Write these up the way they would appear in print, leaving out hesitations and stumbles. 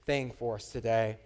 thing for us today.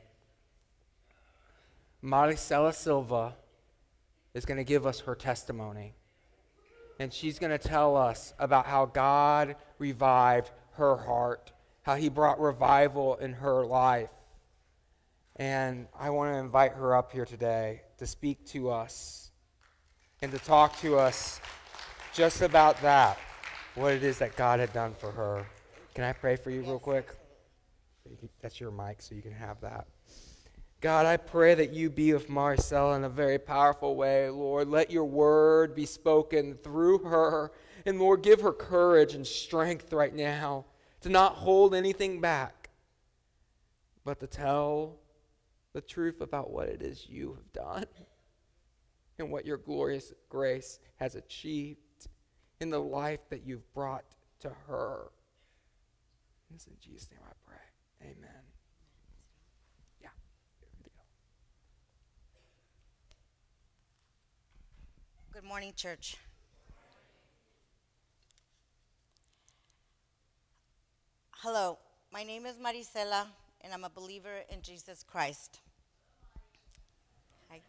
Maricela Silva is going to give us her testimony. And she's going to tell us about how God revived her heart, how he brought revival in her life. And I want to invite her up here today to speak to us and to talk to us just about that, what it is that God had done for her. Can I pray for you real quick? That's your mic, so you can have that. God, I pray that you be with Maricela in a very powerful way, Lord. Let your word be spoken through her. And Lord, give her courage and strength right now to not hold anything back, but to tell the truth about what it is you have done and what your glorious grace has achieved in the life that you've brought to her. It's in Jesus' name I pray. Amen. Good morning, church. Hello, my name is Maricela, and I'm a believer in Jesus Christ. Hi.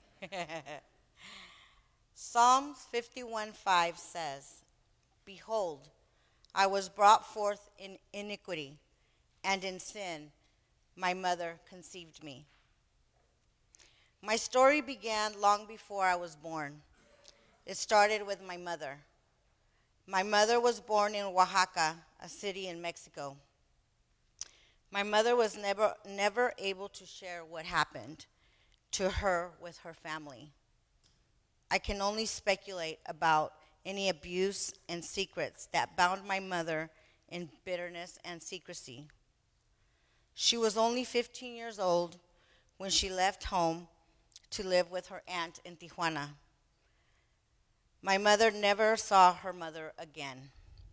Psalms 51:5 says, "Behold, I was brought forth in iniquity, and in sin my mother conceived me." My story began long before I was born. It started with my mother. My mother was born in Oaxaca, a city in Mexico. My mother was never able to share what happened to her with her family. I can only speculate about any abuse and secrets that bound my mother in bitterness and secrecy. She was only 15 years old when she left home to live with her aunt in Tijuana. My mother never saw her mother again.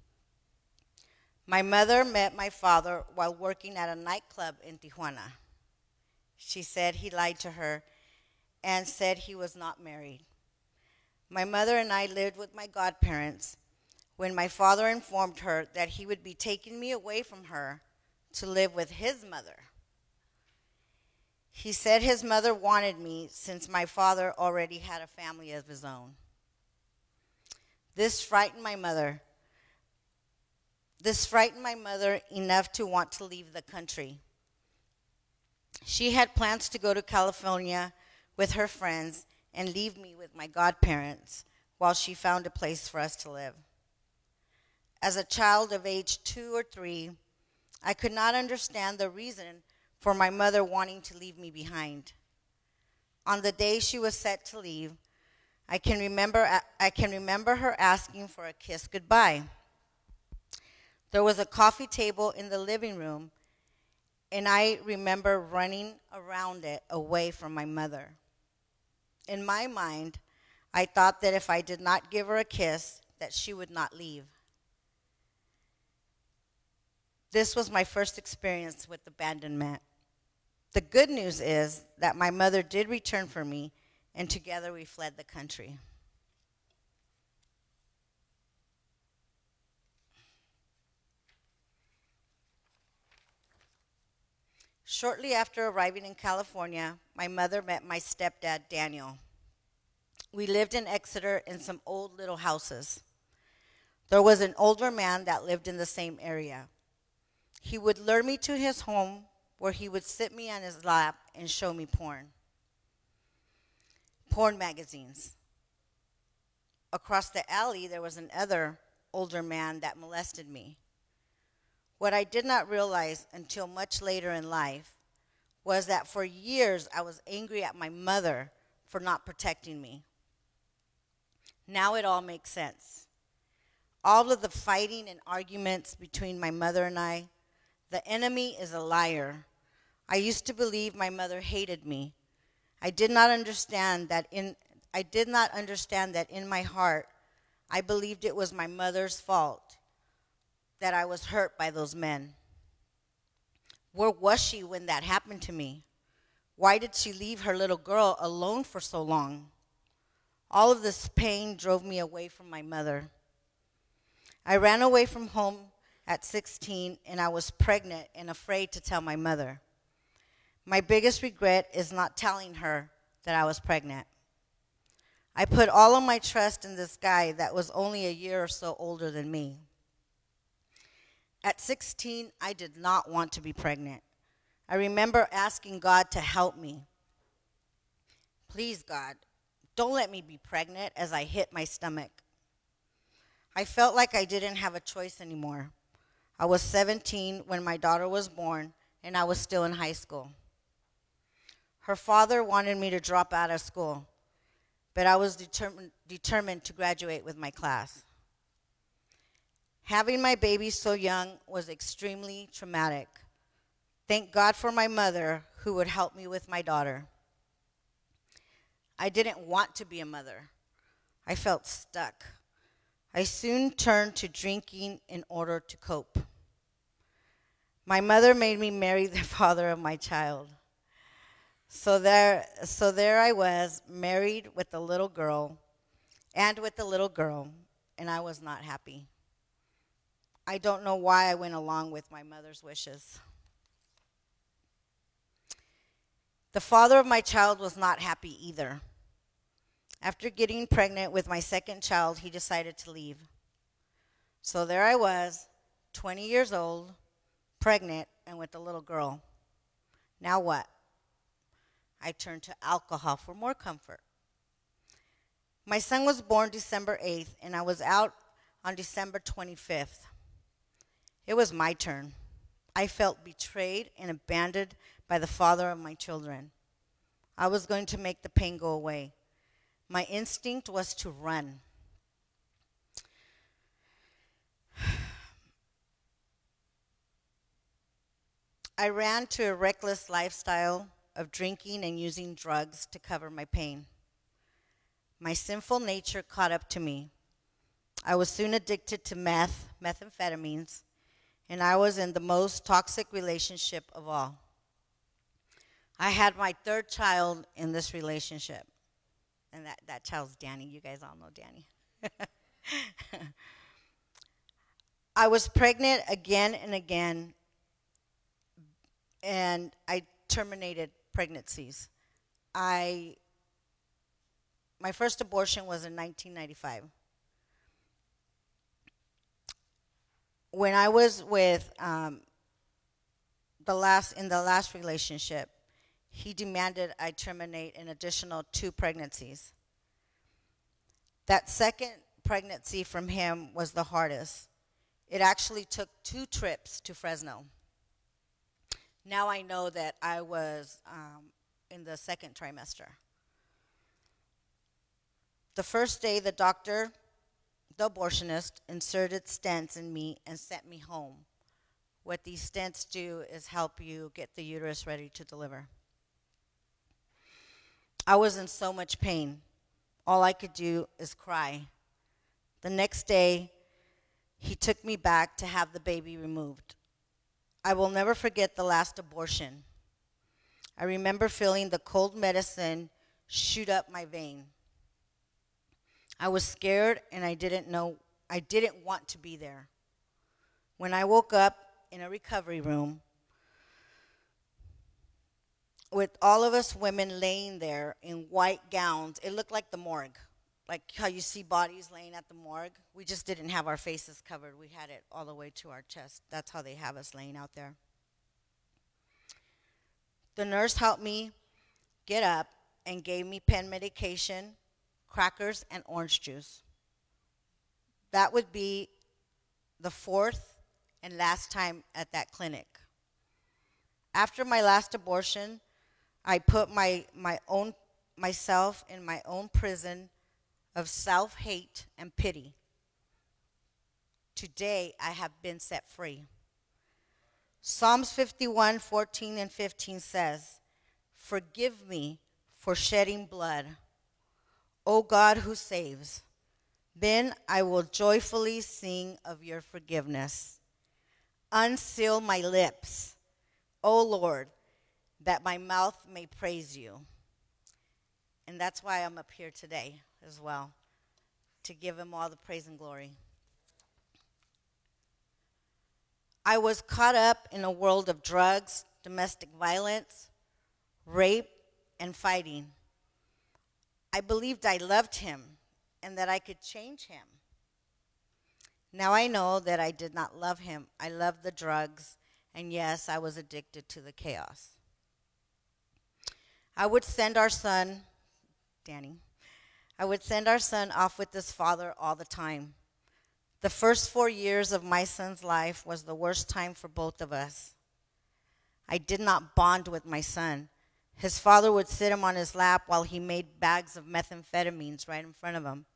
My mother met my father while working at a nightclub in Tijuana. She said he lied to her and said he was not married. My mother and I lived with my godparents when my father informed her that he would be taking me away from her to live with his mother. He said his mother wanted me since my father already had a family of his own. This frightened my mother enough to want to leave the country. She had plans to go to California with her friends and leave me with my godparents while she found a place for us to live. As a child of age 2 or 3, I could not understand the reason for my mother wanting to leave me behind. On the day she was set to leave, I can remember her asking for a kiss goodbye. There was a coffee table in the living room, and I remember running around it away from my mother. In my mind, I thought that if I did not give her a kiss, that she would not leave. This was my first experience with abandonment. The good news is that my mother did return for me, and together we fled the country. Shortly after arriving in California, my mother met my stepdad, Daniel. We lived in Exeter in some old little houses. There was an older man that lived in the same area. He would lure me to his home where he would sit me on his lap and show me porn magazines. Across the alley, there was another older man that molested me. What I did not realize until much later in life was that for years I was angry at my mother for not protecting me. Now it all makes sense. All of the fighting and arguments between my mother and I, the enemy is a liar. I used to believe my mother hated me. I did not understand that in my heart, I believed it was my mother's fault that I was hurt by those men. Where was she when that happened to me? Why did she leave her little girl alone for so long? All of this pain drove me away from my mother. I ran away from home at 16, and I was pregnant and afraid to tell my mother. My biggest regret is not telling her that I was pregnant. I put all of my trust in this guy that was only a year or so older than me. At 16, I did not want to be pregnant. I remember asking God to help me. Please, God, don't let me be pregnant as I hit my stomach. I felt like I didn't have a choice anymore. I was 17 when my daughter was born, and I was still in high school. Her father wanted me to drop out of school, but I was determined to graduate with my class. Having my baby so young was extremely traumatic. Thank God for my mother who would help me with my daughter. I didn't want to be a mother. I felt stuck. I soon turned to drinking in order to cope. My mother made me marry the father of my child. So there I was, married with a little girl, and I was not happy. I don't know why I went along with my mother's wishes. The father of my child was not happy either. After getting pregnant with my second child, he decided to leave. So there I was, 20 years old, pregnant, and with a little girl. Now what? I turned to alcohol for more comfort. My son was born December 8th, and I was out on December 25th. It was my turn. I felt betrayed and abandoned by the father of my children. I was going to make the pain go away. My instinct was to run. I ran to a reckless lifestyle of drinking and using drugs to cover my pain. My sinful nature caught up to me. I was soon addicted to methamphetamines, and I was in the most toxic relationship of all. I had my third child in this relationship, and that child's Danny. You guys all know Danny. I was pregnant again and again, and I terminated pregnancies. My first abortion was in 1995. When I was with the last relationship, he demanded I terminate an additional 2 pregnancies. That second pregnancy from him was the hardest. It actually took 2 trips to Fresno. Now I know that I was in the second trimester. The first day, the doctor, the abortionist, inserted stents in me and sent me home. What these stents do is help you get the uterus ready to deliver. I was in so much pain. All I could do is cry. The next day, he took me back to have the baby removed. I will never forget the last abortion. I remember feeling the cold medicine shoot up my vein. I was scared and I didn't want to be there. When I woke up in a recovery room with all of us women laying there in white gowns, it looked like the morgue. Like how you see bodies laying at the morgue. We just didn't have our faces covered. We had it all the way to our chest. That's how they have us laying out there. The nurse helped me get up and gave me pain medication, crackers, and orange juice. That would be the 4th and last time at that clinic. After my last abortion, I put myself in my own prison of self-hate and pity. Today, I have been set free. Psalms 51, 14 and 15 says, "Forgive me for shedding blood, O God who saves. Then I will joyfully sing of your forgiveness. Unseal my lips, O Lord, that my mouth may praise you." And that's why I'm up here today as well, to give him all the praise and glory. I was caught up in a world of drugs, domestic violence, rape, and fighting. I believed I loved him and that I could change him. Now I know that I did not love him. I loved the drugs, and yes, I was addicted to the chaos. I would send our son, Danny, I would send our son off with his father all the time. The first 4 years of my son's life was the worst time for both of us. I did not bond with my son. His father would sit him on his lap while he made bags of methamphetamines right in front of him.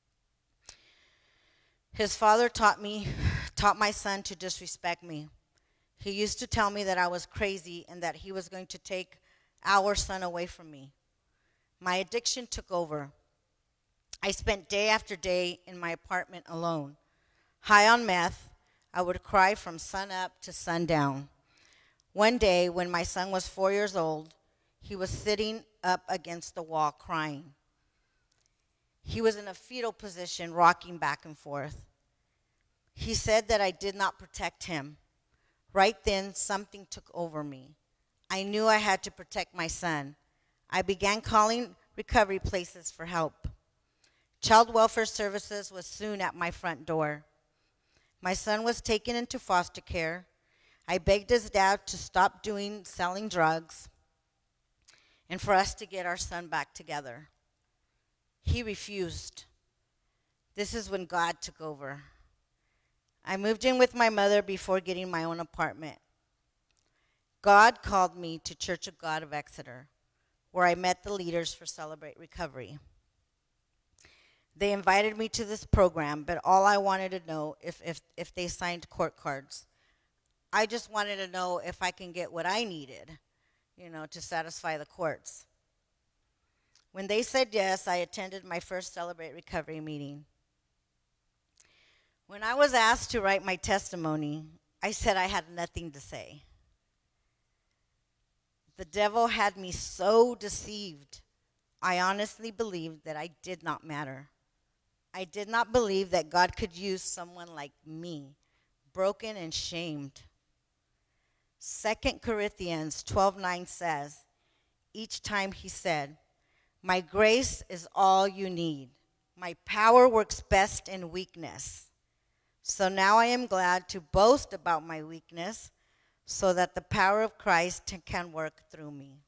His father taught my son to disrespect me. He used to tell me that I was crazy and that he was going to take our son away from me. My addiction took over. I spent day after day in my apartment alone. High on meth, I would cry from sun up to sundown. One day, when my son was 4 years old, he was sitting up against the wall crying. He was in a fetal position, rocking back and forth. He said that I did not protect him. Right then, something took over me. I knew I had to protect my son. I began calling recovery places for help. Child welfare services was soon at my front door. My son was taken into foster care. I begged his dad to stop selling drugs, and for us to get our son back together. He refused. This is when God took over. I moved in with my mother before getting my own apartment. God called me to Church of God of Exeter, where I met the leaders for Celebrate Recovery. They invited me to this program, but all I wanted to know if they signed court cards. I just wanted to know if I can get what I needed, to satisfy the courts. When they said yes, I attended my first Celebrate Recovery meeting. When I was asked to write my testimony, I said I had nothing to say. The devil had me so deceived. I honestly believed that I did not matter. I did not believe that God could use someone like me, broken and shamed. 2 Corinthians 12:9 says, each time he said, my grace is all you need. My power works best in weakness. So now I am glad to boast about my weakness so that the power of Christ can work through me.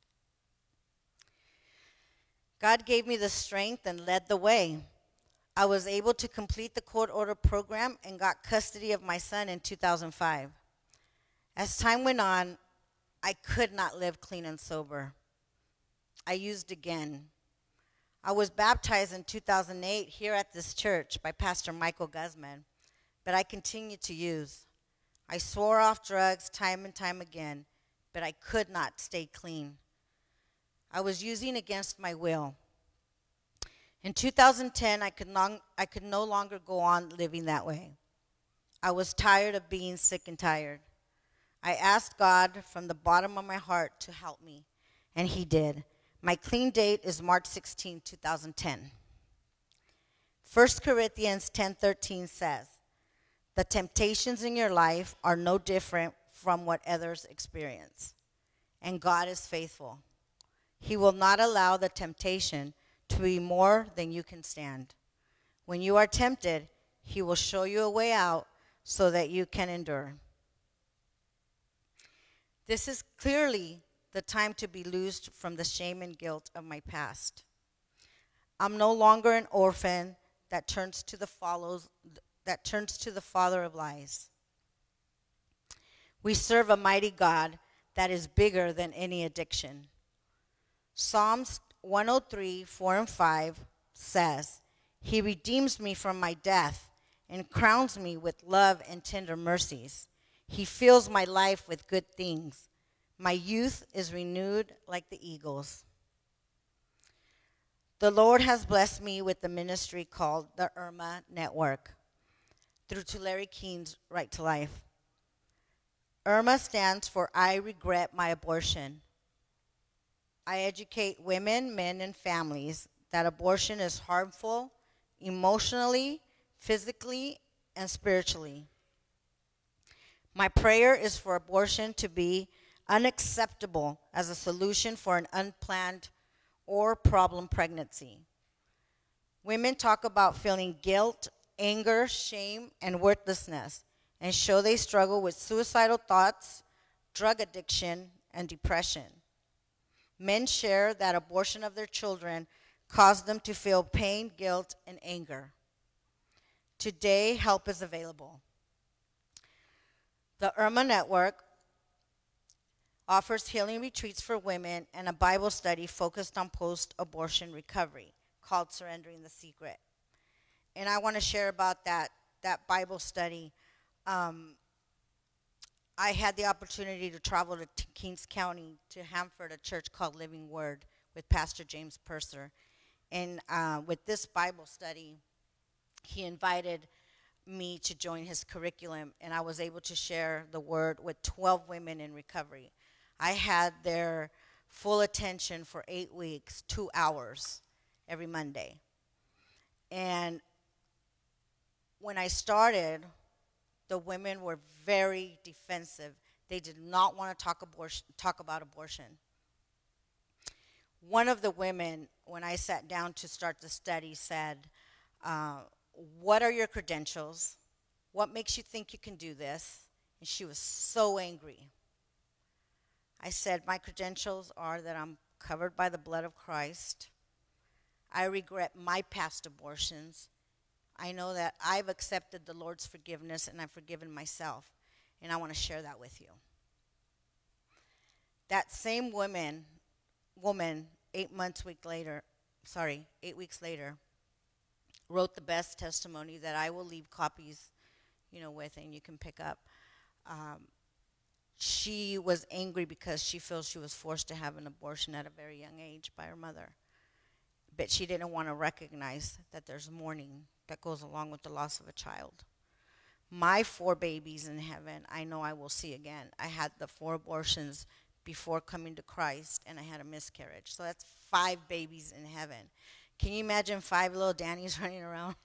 God gave me the strength and led the way. I was able to complete the court order program and got custody of my son in 2005. As time went on, I could not live clean and sober. I used again. I was baptized in 2008 here at this church by Pastor Michael Guzman, but I continued to use. I swore off drugs time and time again, but I could not stay clean. I was using against my will. In 2010, I could no longer go on living that way. I was tired of being sick and tired. I asked God from the bottom of my heart to help me, and he did. My clean date is March 16, 2010. 1 Corinthians 10:13 says, the temptations in your life are no different from what others experience, and God is faithful. He will not allow the temptation to be more than you can stand. When you are tempted, he will show you a way out so that you can endure. This is clearly the time to be loosed from the shame and guilt of my past. I'm no longer an orphan that turns to the father of lies. We serve a mighty God that is bigger than any addiction. Psalms 103:4-5 says, he redeems me from my death and crowns me with love and tender mercies. He fills my life with good things. My youth is renewed like the eagles. The Lord has blessed me with the ministry called the Irma Network through Tulare King's Right to Life. Irma stands for I Regret My Abortion. I educate women, men, and families that abortion is harmful emotionally, physically, and spiritually. My prayer is for abortion to be unacceptable as a solution for an unplanned or problem pregnancy. Women talk about feeling guilt, anger, shame, and worthlessness, and show they struggle with suicidal thoughts, drug addiction, and depression. Men share that abortion of their children caused them to feel pain, guilt, and anger. Today, help is available. The Irma Network offers healing retreats for women and a Bible study focused on post-abortion recovery called Surrendering the Secret. And I want to share about that Bible study. I had the opportunity to travel to Kings County to Hanford, a church called Living Word, with Pastor James Purser. And with this Bible study, he invited me to join his curriculum, and I was able to share the word with 12 women in recovery. I had their full attention for 8 weeks, 2 hours every Monday. And when I started, the women were very defensive. They did not want to talk about abortion. One of the women, when I sat down to start the study, said, what are your credentials? What makes you think you can do this? And she was so angry. I said, my credentials are that I'm covered by the blood of Christ. I regret my past abortions. I know that I've accepted the Lord's forgiveness and I've forgiven myself. And I want to share that with you. That same woman, 8 weeks later, wrote the best testimony that I will leave copies, with, and you can pick up. She was angry because she feels she was forced to have an abortion at a very young age by her mother. But she didn't want to recognize that there's mourning that goes along with the loss of a child. My 4 babies in heaven, I know I will see again. I had the 4 abortions before coming to Christ, and I had a miscarriage. So that's 5 babies in heaven. Can you imagine 5 little Dannies running around?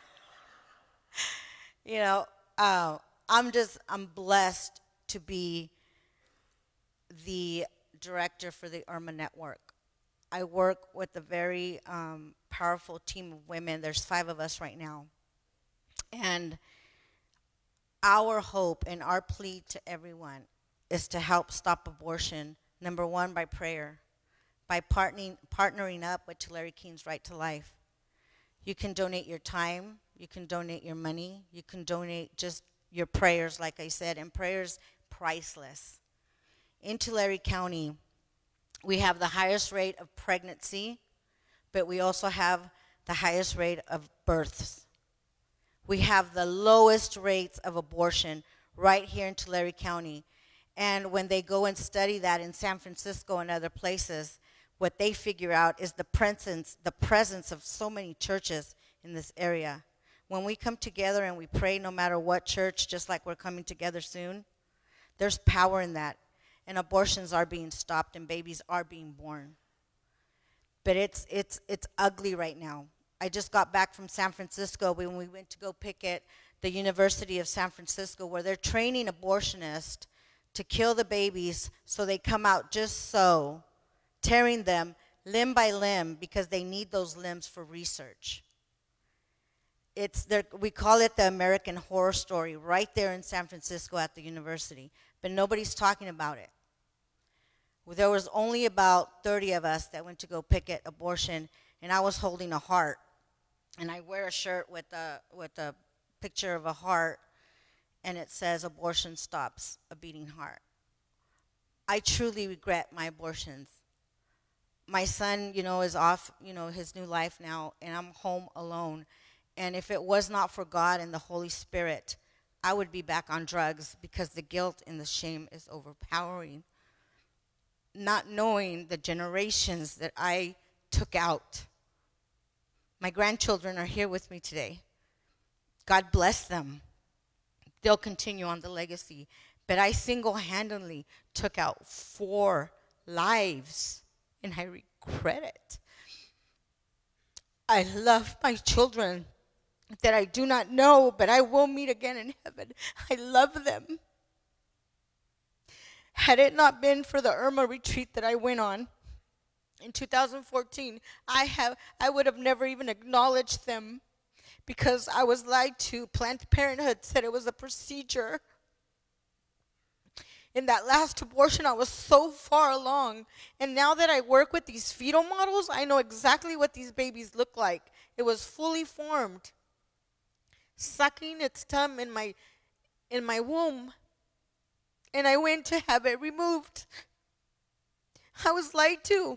I'm blessed to be the director for the Irma Network. I work with a very powerful team of women. There's 5 of us right now. And our hope and our plea to everyone is to help stop abortion, number 1, by prayer, by partnering up with Tulare King's Right to Life. You can donate your time, you can donate your money, you can donate just your prayers, like I said, and prayers priceless. In Tulare County, we have the highest rate of pregnancy, but we also have the highest rate of births. We have the lowest rates of abortion right here in Tulare County. And when they go and study that in San Francisco and other places, what they figure out is the presence of so many churches in this area. When we come together and we pray, no matter what church, just like we're coming together soon, there's power in that. And abortions are being stopped and babies are being born. But it's ugly right now. I just got back from San Francisco when we went to go picket the University of San Francisco, where they're training abortionists to kill the babies so they come out just so, tearing them limb by limb because they need those limbs for research. We call it the American Horror Story right there in San Francisco at the university, but nobody's talking about it. There was only about 30 of us that went to go picket abortion, and I was holding a heart. And I wear a shirt with a picture of a heart, and it says, abortion stops a beating heart. I truly regret my abortions. My son, is off, his new life now, and I'm home alone. And if it was not for God and the Holy Spirit, I would be back on drugs because the guilt and the shame is overpowering. Not knowing the generations that I took out. My grandchildren are here with me today. God bless them. They'll continue on the legacy. But I single-handedly took out 4 lives, and I regret it. I love my children that I do not know, but I will meet again in heaven. I love them. Had it not been for the Irma retreat that I went on in 2014, I would have never even acknowledged them because I was lied to. Planned Parenthood said it was a procedure. In that last abortion, I was so far along. And now that I work with these fetal models, I know exactly what these babies look like. It was fully formed, sucking its thumb in my womb. And I went to have it removed. I was lied to.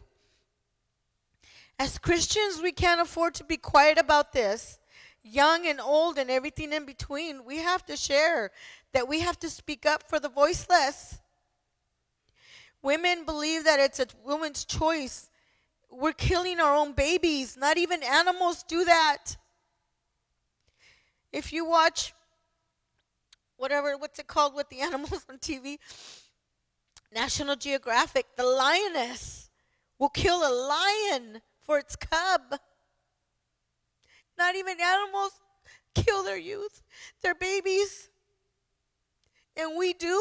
As Christians, we can't afford to be quiet about this. Young and old and everything in between, we have to share, that we have to speak up for the voiceless. Women believe that it's a woman's choice. We're killing our own babies. Not even animals do that. If you watch what's it called with the animals on TV? National Geographic, the lioness will kill a lion for its cub. Not even animals kill their youth, their babies. And we do?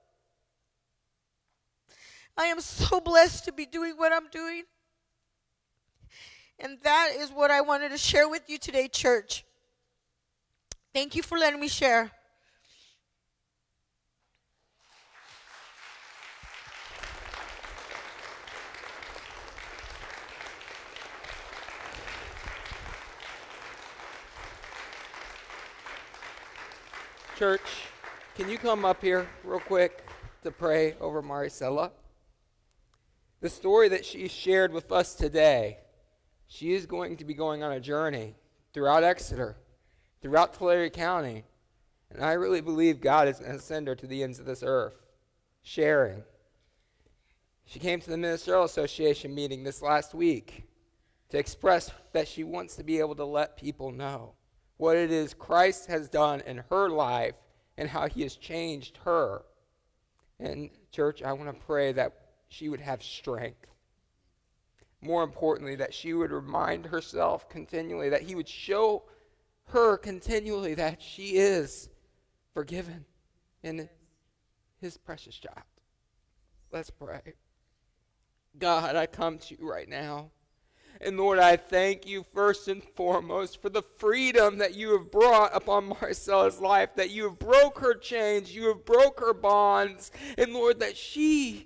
I am so blessed to be doing what I'm doing. And that is what I wanted to share with you today, church. Thank you for letting me share. Church, can you come up here real quick to pray over Maricela? The story that she shared with us today, she is going to be going on a journey throughout Exeter, throughout Tulare County, and I really believe God is going to send her to the ends of this earth, sharing. She came to the Ministerial Association meeting this last week to express that she wants to be able to let people know what it is Christ has done in her life and how he has changed her. And church, I want to pray that she would have strength. More importantly, that she would remind herself continually, that he would show her continually that she is forgiven in his precious child. Let's pray. God, I come to you right now. And Lord, I thank you first and foremost for the freedom that you have brought upon Maricela's life, that you have broke her chains, you have broke her bonds, and Lord, that she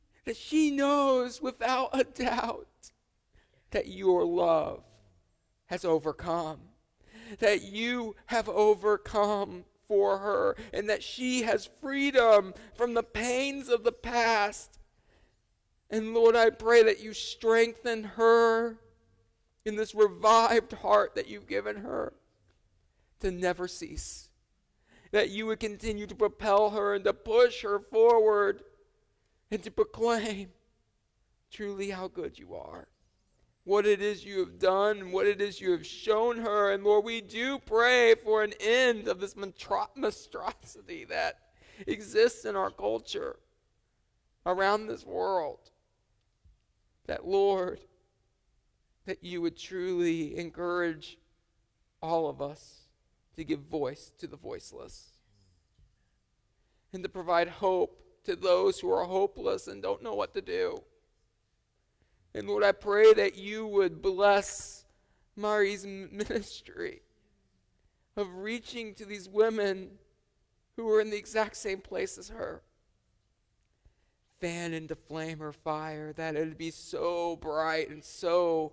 knows without a doubt that your love has overcome, that you have overcome for her, and that she has freedom from the pains of the past. And Lord, I pray that you strengthen her in this revived heart that you've given her to never cease. That you would continue to propel her and to push her forward and to proclaim truly how good you are. What it is you have done and what it is you have shown her. And Lord, we do pray for an end of this monstrosity that exists in our culture around this world. That, Lord, that you would truly encourage all of us to give voice to the voiceless and to provide hope to those who are hopeless and don't know what to do. And Lord, I pray that you would bless Mari's ministry of reaching to these women who are in the exact same place as her. Fan into flame her fire, that it would be so bright and so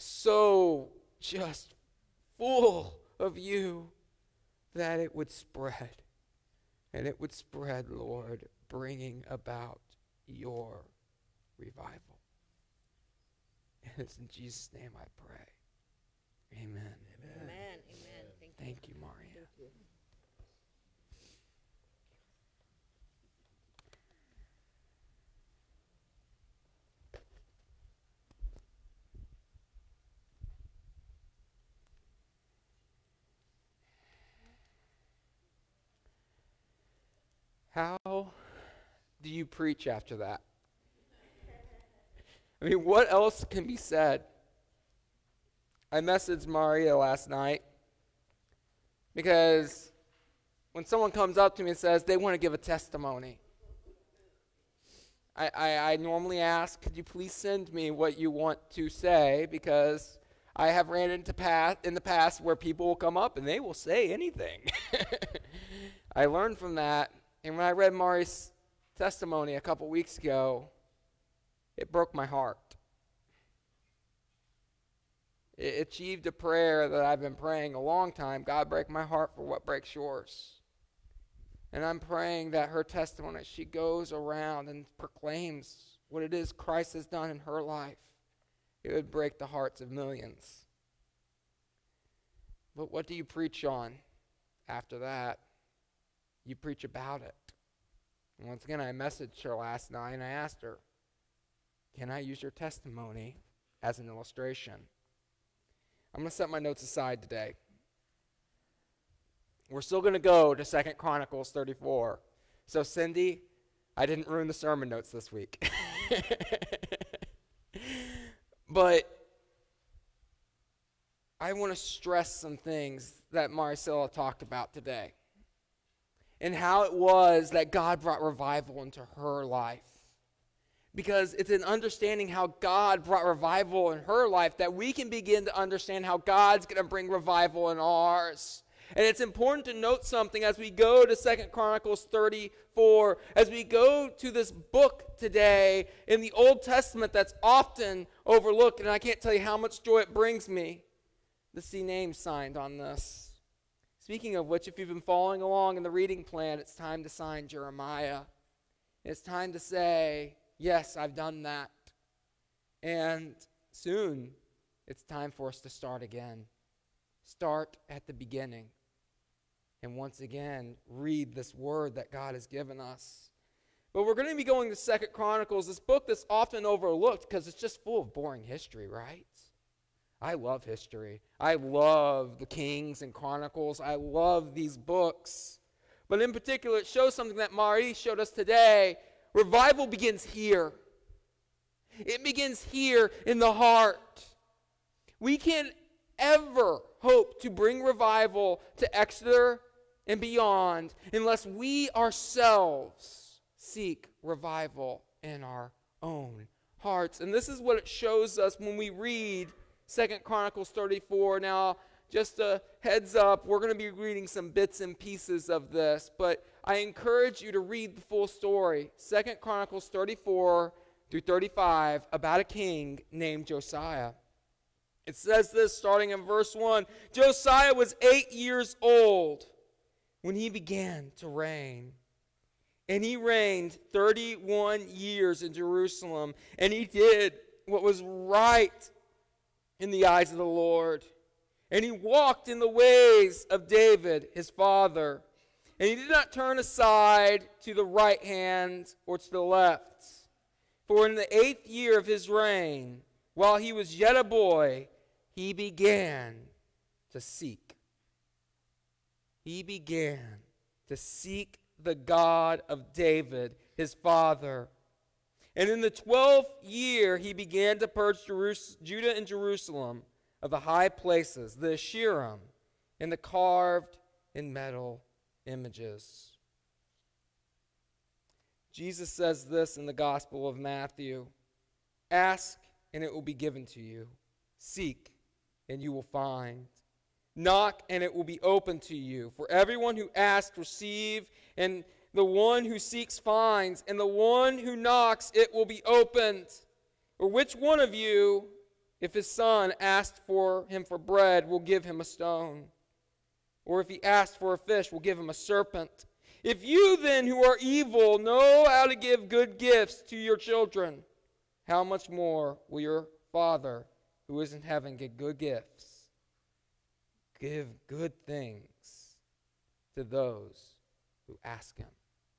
just full of you that it would spread. And it would spread, Lord, bringing about your revival. And it's in Jesus' name I pray. Amen. Amen. Amen. Thank you, Maria. Thank you. How do you preach after that? I mean, what else can be said? I messaged Maria last night because when someone comes up to me and says they want to give a testimony, I normally ask, could you please send me what you want to say, because I have ran into in the past where people will come up and they will say anything. I learned from that, and when I read Mari's testimony a couple weeks ago, it broke my heart. It achieved a prayer that I've been praying a long time. God, break my heart for what breaks yours. And I'm praying that her testimony, she goes around and proclaims what it is Christ has done in her life. It would break the hearts of millions. But what do you preach on after that? You preach about it. And once again, I messaged her last night and I asked her, can I use your testimony as an illustration? I'm going to set my notes aside today. We're still going to go to 2 Chronicles 34. So, Cindy, I didn't ruin the sermon notes this week. But I want to stress some things that Maricela talked about today, and how it was that God brought revival into her life. Because it's in understanding how God brought revival in her life that we can begin to understand how God's going to bring revival in ours. And it's important to note something as we go to 2 Chronicles 34, as we go to this book today in the Old Testament that's often overlooked, and I can't tell you how much joy it brings me to see names signed on this. Speaking of which, if you've been following along in the reading plan, it's time to sign Jeremiah. It's time to say, yes, I've done that. And soon, it's time for us to start again. Start at the beginning. And once again, read this word that God has given us. But we're going to be going to 2 Chronicles, this book that's often overlooked because it's just full of boring history, right? I love history. I love the Kings and Chronicles. I love these books. But in particular, it shows something that Mari showed us today. Revival begins here. It begins here in the heart. We can't ever hope to bring revival to Exeter and beyond unless we ourselves seek revival in our own hearts. And this is what it shows us when we read 2 Chronicles 34. Now, just a heads up, we're going to be reading some bits and pieces of this, but I encourage you to read the full story. 2 Chronicles 34 through 35, about a king named Josiah. It says this starting in verse 1. Josiah was 8 years old when he began to reign. And he reigned 31 years in Jerusalem. And he did what was right in the eyes of the Lord. And he walked in the ways of David, his father. And he did not turn aside to the right hand or to the left. For in the 8th year of his reign, while he was yet a boy, he began to seek. He began to seek the God of David, his father. And in the 12th year, he began to purge Judah and Jerusalem of the high places, the Asherim, and the carved in metal images. Jesus says this in the Gospel of Matthew, ask and it will be given to you. Seek and you will find. Knock and it will be open to you. For everyone who asks receives, and the one who seeks finds, and the one who knocks it will be opened. Or which one of you, if his son asked for him for bread, will give him a stone? Or if he asked for a fish, will give him a serpent? If you then, who are evil, know how to give good gifts to your children, how much more will your Father who is in heaven give good gifts? Give good things to those who ask him.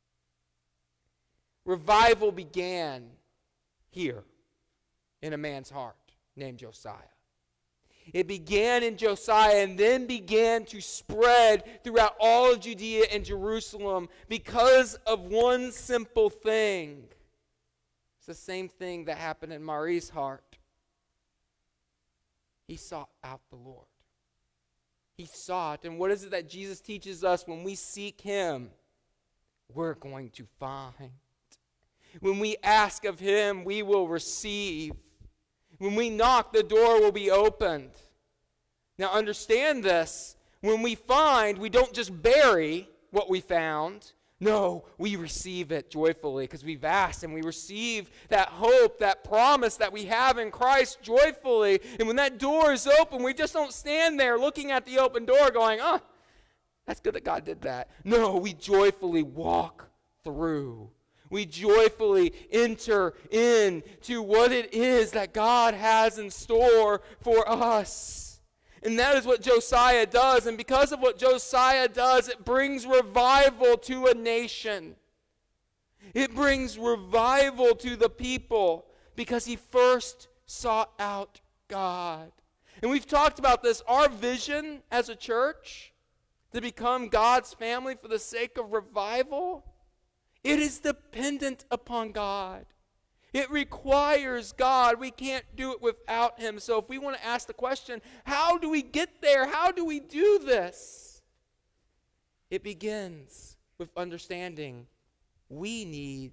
Revival began here in a man's heart named Josiah. It began in Josiah and then began to spread throughout all of Judea and Jerusalem because of one simple thing. It's the same thing that happened in Mari's heart. He sought out the Lord. He sought. And what is it that Jesus teaches us when we seek him? We're going to find. When we ask of him, we will receive. When we knock, the door will be opened. Now understand this. When we find, we don't just bury what we found. No, we receive it joyfully because we've asked, and we receive that hope, that promise that we have in Christ joyfully. And when that door is open, we just don't stand there looking at the open door going, oh, that's good that God did that. No, we joyfully walk through. We joyfully enter into what it is that God has in store for us. And that is what Josiah does. And because of what Josiah does, it brings revival to a nation. It brings revival to the people because he first sought out God. And we've talked about this. Our vision as a church to become God's family for the sake of revival, it is dependent upon God. It requires God. We can't do it without him. So if we want to ask the question, how do we get there? How do we do this? It begins with understanding we need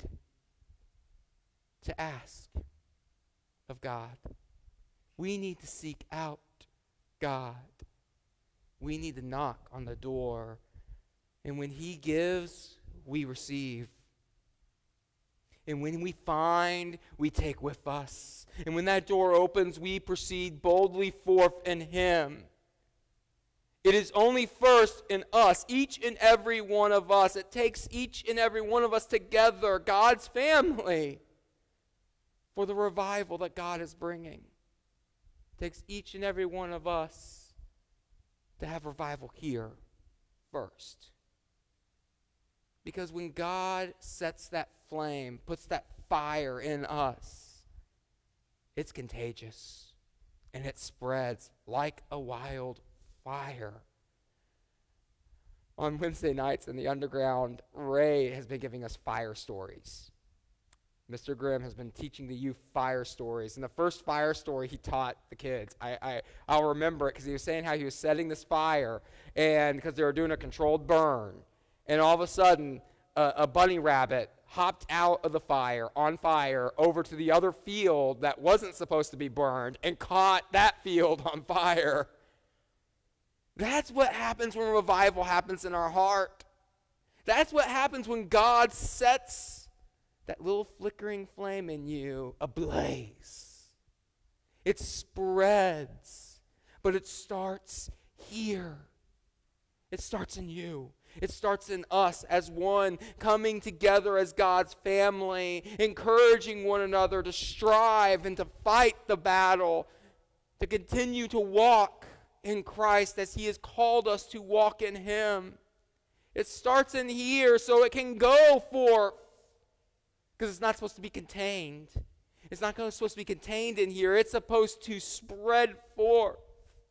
to ask of God. We need to seek out God. We need to knock on the door. And when he gives, we receive. And when we find, we take with us. And when that door opens, we proceed boldly forth in him. It is only first in us, each and every one of us. It takes each and every one of us together, God's family, for the revival that God is bringing. It takes each and every one of us to have revival here first. Because when God sets that flame, puts that fire in us, it's contagious and it spreads like a wild fire. On Wednesday nights in the underground, Ray has been giving us fire stories. Mr. Grimm has been teaching the youth fire stories. And the first fire story he taught the kids, I'll remember it because he was saying how he was setting this fire and because they were doing a controlled burn. And all of a sudden, a bunny rabbit hopped out of the fire, on fire, over to the other field that wasn't supposed to be burned and caught that field on fire. That's what happens when revival happens in our heart. That's what happens when God sets that little flickering flame in you ablaze. It spreads, but it starts here. It starts in you. It starts in us as one, coming together as God's family, encouraging one another to strive and to fight the battle, to continue to walk in Christ as he has called us to walk in him. It starts in here so it can go forth, because it's not supposed to be contained. It's not supposed to be contained in here. It's supposed to spread forth.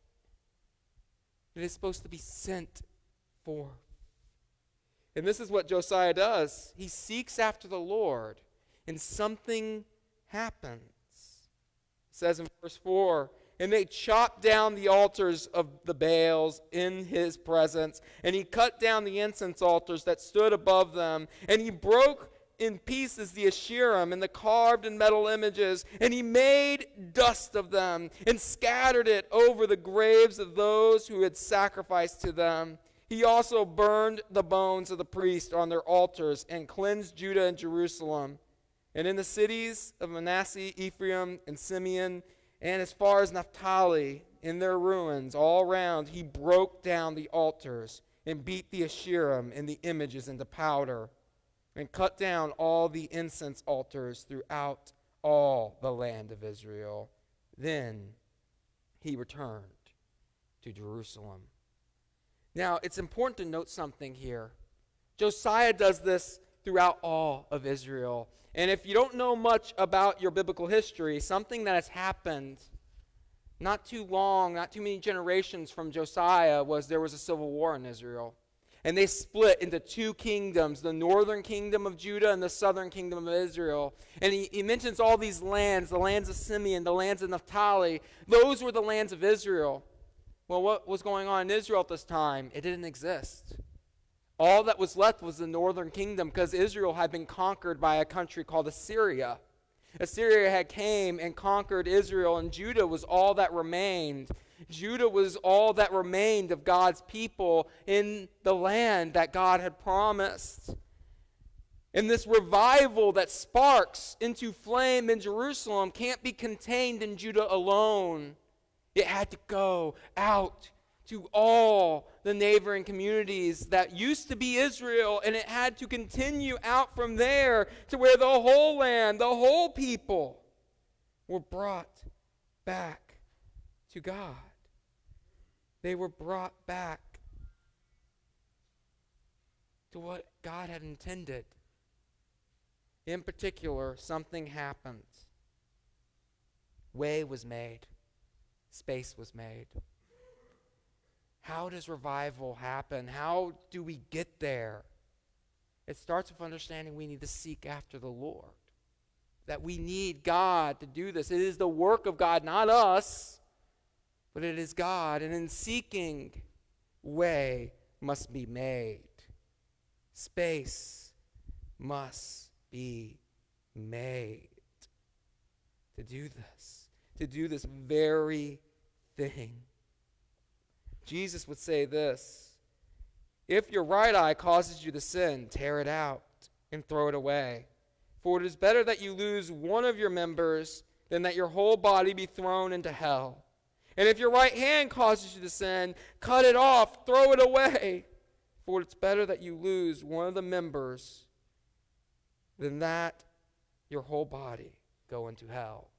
It is supposed to be sent forth. And this is what Josiah does. He seeks after the Lord, and something happens. It says in verse 4, and they chopped down the altars of the Baals in his presence, and he cut down the incense altars that stood above them, and he broke in pieces the Asherim and the carved and metal images, and he made dust of them and scattered it over the graves of those who had sacrificed to them. He also burned the bones of the priests on their altars and cleansed Judah and Jerusalem. And in the cities of Manasseh, Ephraim, and Simeon, and as far as Naphtali, in their ruins all around, he broke down the altars and beat the Asherim and the images into powder, and cut down all the incense altars throughout all the land of Israel. Then he returned to Jerusalem. Now, it's important to note something here. Josiah does this throughout all of Israel. And if you don't know much about your biblical history, something that has happened not too long, not too many generations from Josiah, was there was a civil war in Israel. And they split into two kingdoms, the northern kingdom of Judah and the southern kingdom of Israel. And he mentions all these lands, the lands of Simeon, the lands of Naphtali. Those were the lands of Israel. Well, what was going on in Israel at this time? It didn't exist. All that was left was the northern kingdom because Israel had been conquered by a country called Assyria. Assyria had came and conquered Israel, and Judah was all that remained. Judah was all that remained of God's people in the land that God had promised. And this revival that sparks into flame in Jerusalem can't be contained in Judah alone. It had to go out to all the neighboring communities that used to be Israel, and it had to continue out from there to where the whole land, the whole people were brought back to God. They were brought back to what God had intended. In particular, something happened. Way was made. Space was made. How does revival happen? How do we get there? It starts with understanding we need to seek after the Lord. That we need God to do this. It is the work of God, not us, but it is God. And in seeking, way must be made. Space must be made to do this very thing. Jesus would say this: if your right eye causes you to sin, tear it out and throw it away. For it is better that you lose one of your members than that your whole body be thrown into hell. And if your right hand causes you to sin, cut it off, throw it away. For it's better that you lose one of the members than that your whole body go into hell.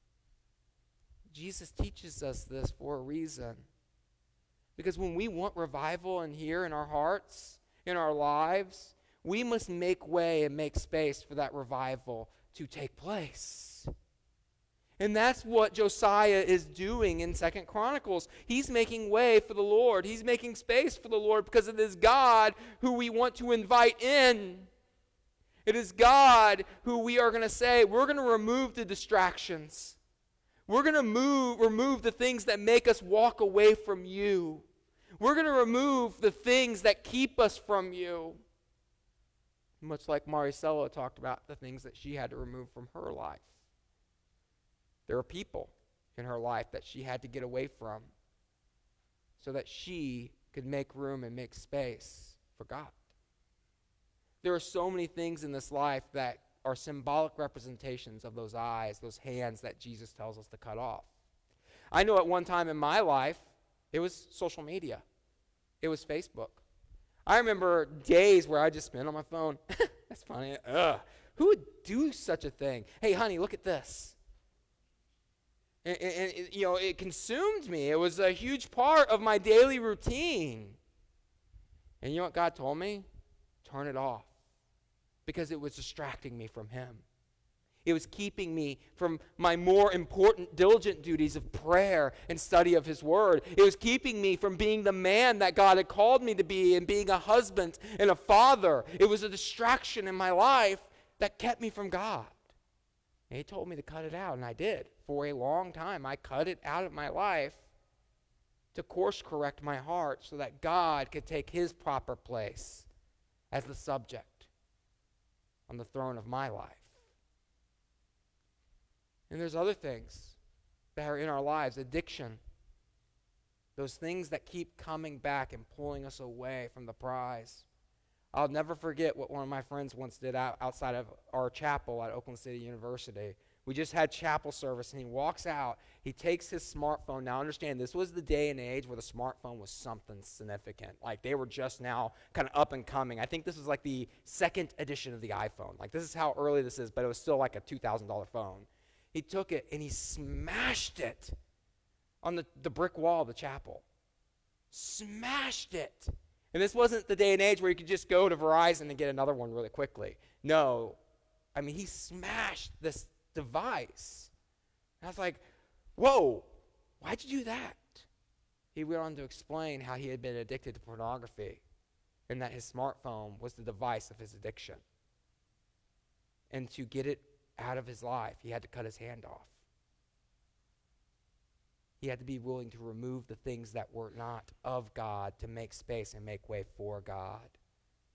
Jesus teaches us this for a reason. Because when we want revival in here in our hearts, in our lives, we must make way and make space for that revival to take place. And that's what Josiah is doing in 2 Chronicles. He's making way for the Lord. He's making space for the Lord because it is God who we want to invite in. It is God who we are going to say, we're going to remove the distractions. We're going to remove the things that make us walk away from you. We're going to remove the things that keep us from you. Much like Maricela talked about the things that she had to remove from her life. There are people in her life that she had to get away from so that she could make room and make space for God. There are so many things in this life that are symbolic representations of those eyes, those hands that Jesus tells us to cut off. I know at one time in my life, it was social media. It was Facebook. I remember days where I just spent on my phone. That's funny. Who would do such a thing? Hey, honey, look at this. And it consumed me. It was a huge part of my daily routine. And you know what God told me? Turn it off. Because it was distracting me from Him. It was keeping me from my more important, diligent duties of prayer and study of His Word. It was keeping me from being the man that God had called me to be and being a husband and a father. It was a distraction in my life that kept me from God. And He told me to cut it out, and I did. For a long time, I cut it out of my life to course correct my heart so that God could take His proper place as the subject on the throne of my life. And there's other things that are in our lives, addiction. Those things that keep coming back and pulling us away from the prize. I'll never forget what one of my friends once did outside of our chapel at Oakland City University. We just had chapel service, and he walks out. He takes his smartphone. Now, understand, this was the day and age where the smartphone was something significant. Like, they were just now kind of up and coming. I think this was like the second edition of the iPhone. Like, this is how early this is, but it was still like a $2,000 phone. He took it, and he smashed it on the brick wall of the chapel. Smashed it. And this wasn't the day and age where you could just go to Verizon and get another one really quickly. No. I mean, he smashed this device. And I was like, whoa, why'd you do that? He went on to explain how he had been addicted to pornography and that his smartphone was the device of his addiction. And to get it out of his life, he had to cut his hand off. He had to be willing to remove the things that were not of God to make space and make way for God.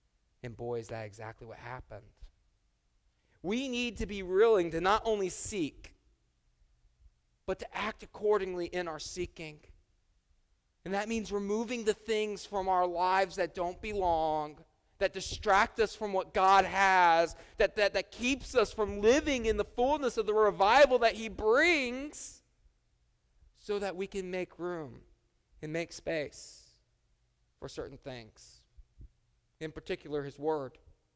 And boy, is that exactly what happened. We need to be willing to not only seek, but to act accordingly in our seeking. And that means removing the things from our lives that don't belong, that distract us from what God has, that keeps us from living in the fullness of the revival that he brings, so that we can make room and make space for certain things. In particular, his word.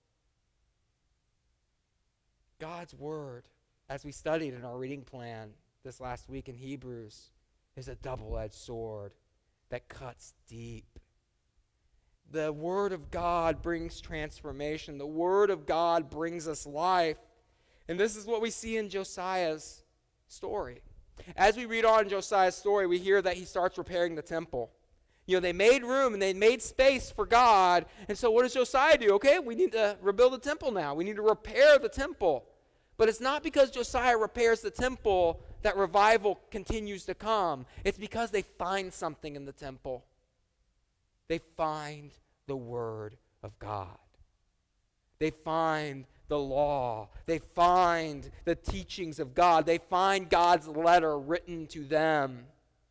God's word, as we studied in our reading plan this last week in Hebrews, is a double-edged sword that cuts deep. The word of God brings transformation. The word of God brings us life. And this is what we see in Josiah's story. As we read on in Josiah's story, we hear that he starts repairing the temple. They made room and they made space for God. And so what does Josiah do? Okay, we need to rebuild the temple now. We need to repair the temple. But it's not because Josiah repairs the temple that revival continues to come. It's because they find something in the temple. They find the word of God. They find the law. They find the teachings of God. They find God's letter written to them.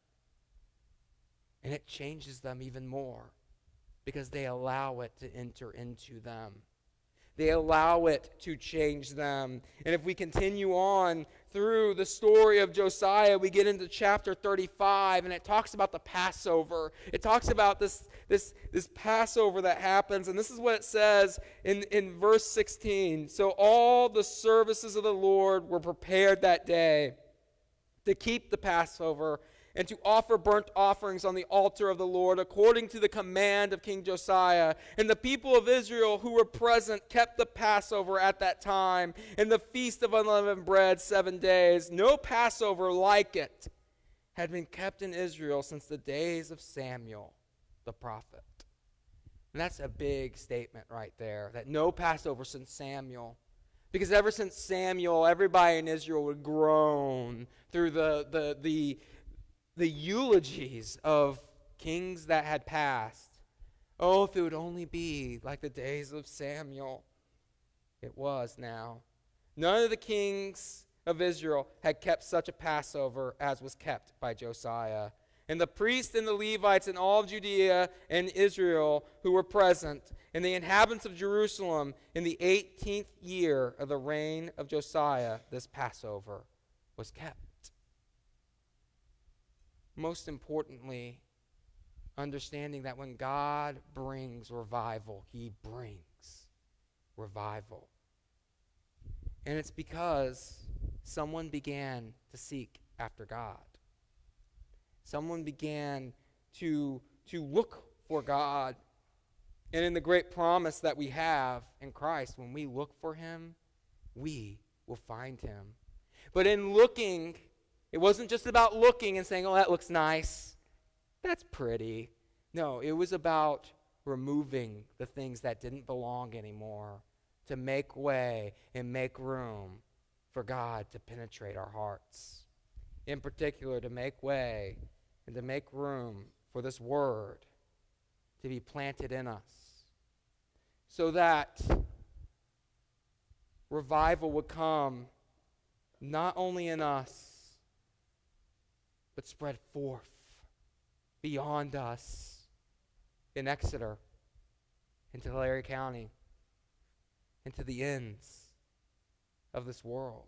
And it changes them even more because they allow it to enter into them. They allow it to change them. And if we continue on through the story of Josiah, we get into chapter 35, and it talks about the Passover. It talks about this Passover that happens, and this is what it says in verse 16. So all the services of the Lord were prepared that day to keep the Passover and to offer burnt offerings on the altar of the Lord according to the command of King Josiah. And the people of Israel who were present kept the Passover at that time and the feast of unleavened bread 7 days. No Passover like it had been kept in Israel since the days of Samuel the prophet. And that's a big statement right there, that no Passover since Samuel. Because ever since Samuel, everybody in Israel would groan through the eulogies of kings that had passed. Oh, if it would only be like the days of Samuel. It was now. None of the kings of Israel had kept such a Passover as was kept by Josiah. And the priests and the Levites and all of Judea and Israel who were present, and the inhabitants of Jerusalem, in the 18th year of the reign of Josiah, this Passover was kept. Most importantly, understanding that when God brings revival, he brings revival. And it's because someone began to seek after God. Someone began to look for God. And in the great promise that we have in Christ, when we look for him, we will find him. But in looking, it wasn't just about looking and saying, oh, that looks nice. That's pretty. No, it was about removing the things that didn't belong anymore to make way and make room for God to penetrate our hearts. In particular, to make way and to make room for this word to be planted in us so that revival would come not only in us, but spread forth beyond us in Exeter, into Tulare County, into the ends of this world.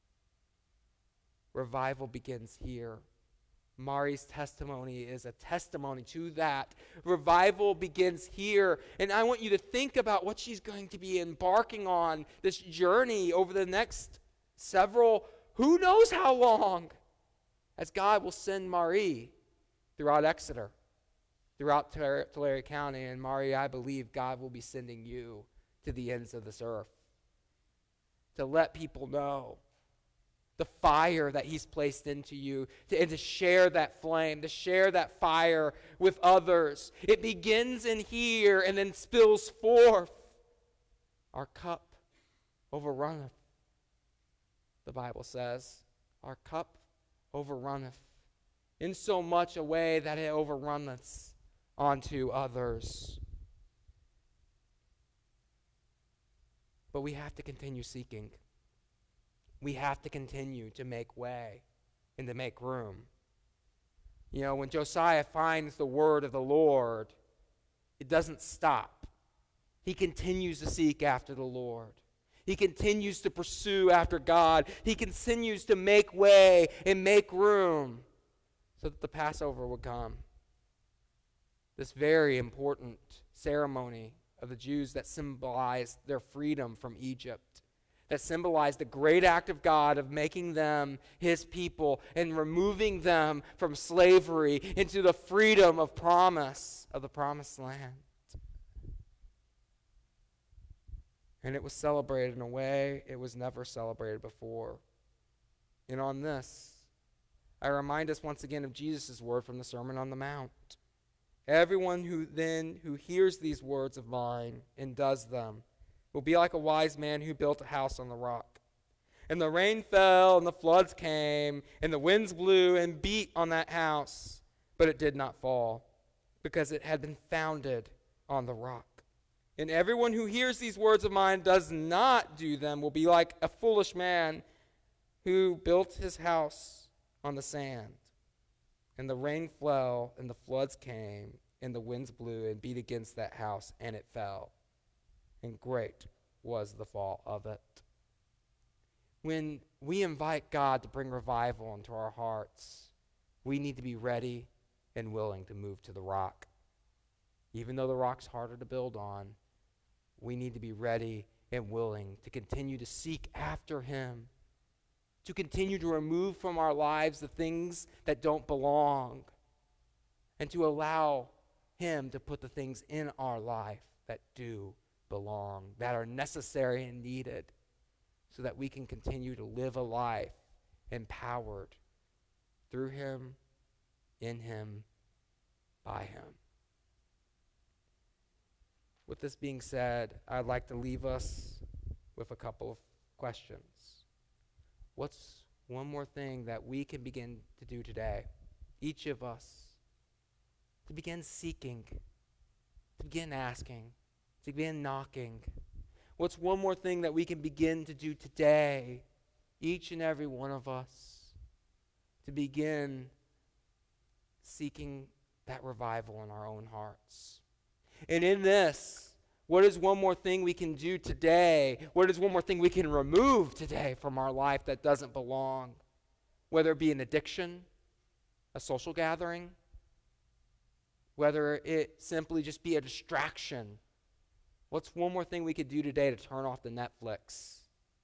Revival begins here. Mari's testimony is a testimony to that. Revival begins here. And I want you to think about what she's going to be embarking on, this journey over the next several, who knows how long, as God will send Mari throughout Exeter, throughout Tulare County. And Mari, I believe God will be sending you to the ends of this earth to let people know the fire that he's placed into you, and to share that flame, to share that fire with others. It begins in here and then spills forth. Our cup overrunneth, the Bible says. Our cup overrunneth in so much a way that it overrunneth onto others. But we have to continue seeking. We have to continue to make way and to make room. You know, when Josiah finds the word of the Lord, it doesn't stop. He continues to seek after the Lord. He continues to pursue after God. He continues to make way and make room so that the Passover would come. This very important ceremony of the Jews that symbolized their freedom from Egypt, that symbolized the great act of God of making them his people and removing them from slavery into the freedom of promise of the promised land. And it was celebrated in a way it was never celebrated before. And on this, I remind us once again of Jesus' word from the Sermon on the Mount. Everyone who hears these words of mine and does them will be like a wise man who built a house on the rock. And the rain fell, and the floods came, and the winds blew and beat on that house, but it did not fall, because it had been founded on the rock. And everyone who hears these words of mine does not do them will be like a foolish man who built his house on the sand. And the rain fell, and the floods came, and the winds blew and beat against that house, and it fell. And great was the fall of it. When we invite God to bring revival into our hearts, we need to be ready and willing to move to the rock. Even though the rock's harder to build on, we need to be ready and willing to continue to seek after him, to continue to remove from our lives the things that don't belong, and to allow him to put the things in our life that do belong, that are necessary and needed, so that we can continue to live a life empowered through him, in him, by him. With this being said, I'd like to leave us with a couple of questions. What's one more thing that we can begin to do today, each of us, to begin seeking, to begin asking, to begin knocking? What's one more thing that we can begin to do today, each and every one of us, to begin seeking that revival in our own hearts? And in this, what is one more thing we can do today? What is one more thing we can remove today from our life that doesn't belong? Whether it be an addiction, a social gathering, whether it simply just be a distraction. What's one more thing we could do today to turn off the Netflix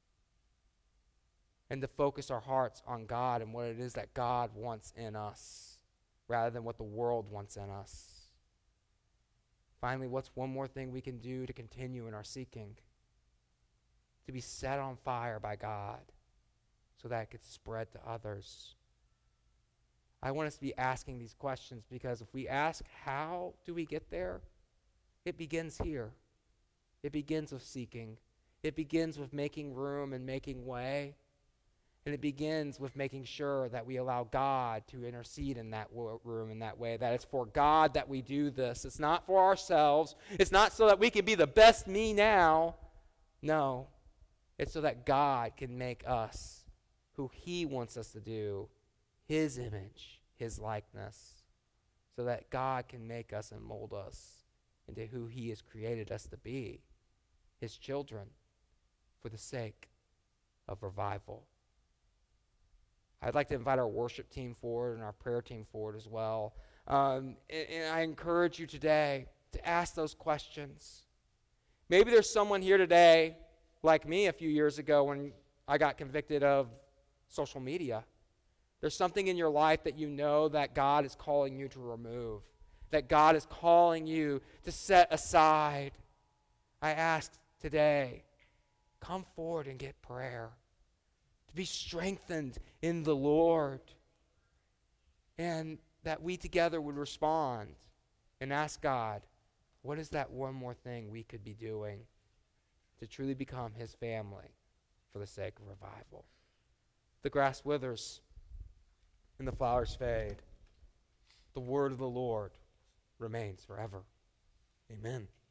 and to focus our hearts on God and what it is that God wants in us rather than what the world wants in us? Finally, what's one more thing we can do to continue in our seeking? To be set on fire by God so that it could spread to others. I want us to be asking these questions because if we ask, how do we get there? It begins here. It begins with seeking. It begins with making room and making way. And it begins with making sure that we allow God to intercede in that room in that way, that it's for God that we do this. It's not for ourselves. It's not so that we can be the best me now. No, it's so that God can make us who he wants us to do, his image, his likeness, so that God can make us and mold us into who he has created us to be, his children, for the sake of revival. I'd like to invite our worship team forward and our prayer team forward as well. And I encourage you today to ask those questions. Maybe there's someone here today, like me a few years ago when I got convicted of social media. There's something in your life that you know that God is calling you to remove, that God is calling you to set aside. I ask today, come forward and get prayer. Be strengthened in the Lord, and that we together would respond and ask God, what is that one more thing we could be doing to truly become his family for the sake of revival? The grass withers and the flowers fade. The word of the Lord remains forever. Amen.